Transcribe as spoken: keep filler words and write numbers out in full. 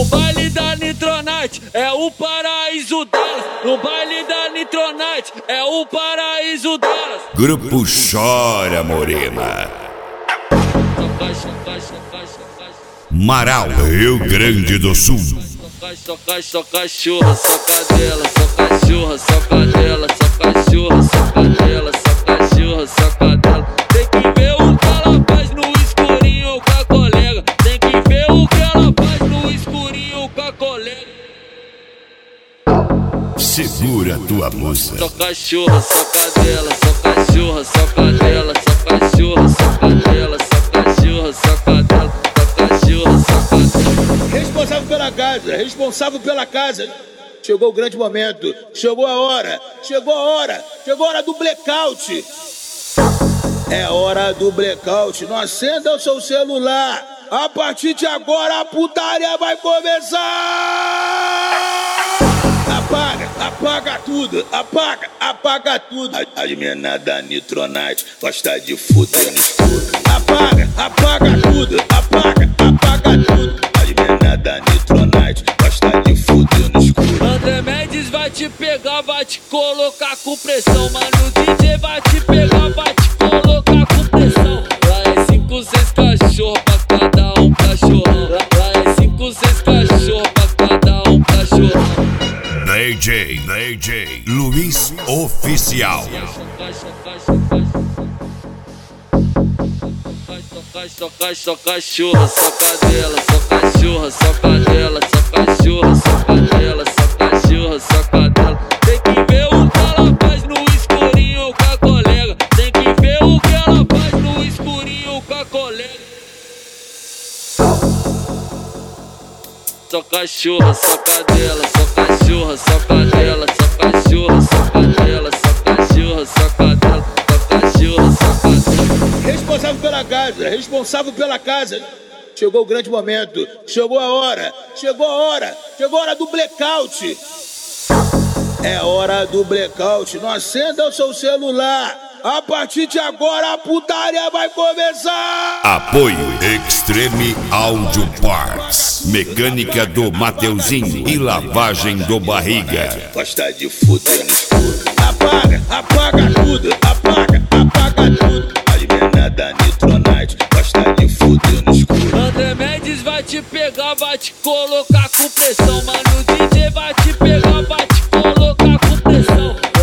No baile da Nitronite é o paraíso delas. No baile da Nitronite é o paraíso delas. Grupo Chora Morena. Marau, Rio Grande do Sul. Só cachorra, só cadela, só cachorra, só cadela, só cachorra, só cadela, só cachorra, só cadela. Tem que ver o que ela faz no escurinho com a colega. Tem que ver o que ela faz no escurinho com a colega. Segura tua moça. Só cachorra, só cadela, só cachorra, só cadela, só cachorra, só cadela, só cachorra, só cadela, só cachorra, só cadela. Responsável pela casa, responsável pela casa. Chegou o grande momento, chegou a hora, chegou a hora, chegou a hora do blackout. É hora do blackout, não acenda o seu celular. A partir de agora a putaria vai começar. Apaga, apaga tudo, apaga, apaga tudo. As meninas da Nitronite gosta de fuder no escuro. Apaga, apaga tudo, apaga, apaga tudo. As meninas da Nitronite gosta de fuder no escuro. André Mendes vai te pegar, vai te colocar com pressão. Mano, o D J vai te pegar, vai te colocar com pressão. Lá é cinco, seis cachorros pra cada um cachorrão. Lá é cinco, seis cachorros pra cada um cachorrão. D J, D J Luiz Oficial. Só cachorra, só cadela, só cachorra, só cadela, só cachorra, só cadela, só cachorra, só cadela. Tem que ver o que ela faz no escurinho com a colega. Tem que ver o que ela faz no escurinho com a colega. Só cachorra, só cadela, só cachorra, só cadela, só cachorra, só cadela, só cachorra, só cadela, só cachorra, só cadela. Responsável pela casa, responsável pela casa. Chegou o grande momento, chegou a hora, chegou a hora, chegou a hora do blackout. É hora do blackout, não acenda o seu celular. A partir de agora a putaria vai começar. Apoio Extreme Audio Parts. Mecânica do Mateuzinho e lavagem do Barriga. Gosta de fuder no escuro. Apaga, apaga tudo, apaga, apaga tudo. As meninas da Nitronite gosta de fuder no escuro. André Mendes vai te pegar, vai te colocar com pressão. Mano, o D J vai te pegar, vai te colocar com pressão.